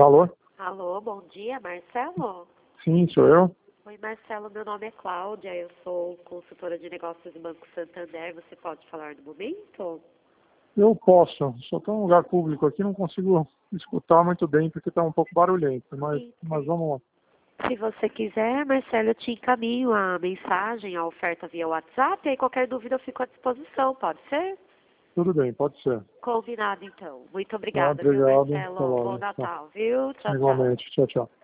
Alô? Alô, bom dia, Marcelo? Sim, sou eu. Oi, Marcelo, meu nome é Cláudia, eu sou consultora de negócios do Banco Santander, você pode falar no momento? Eu posso, só estou em um lugar público aqui, não consigo escutar muito bem porque está um pouco barulhento, mas vamos lá. Se você quiser, Marcelo, eu te encaminho a mensagem, a oferta via WhatsApp, e aí qualquer dúvida eu fico à disposição, pode ser? Tudo bem, pode ser. Combinado, então. Muito Tá, obrigada, viu, obrigado. Até Marcelo? Bom logo. Tá. Natal, viu? Tchau, tchau. Igualmente. Tchau, tchau.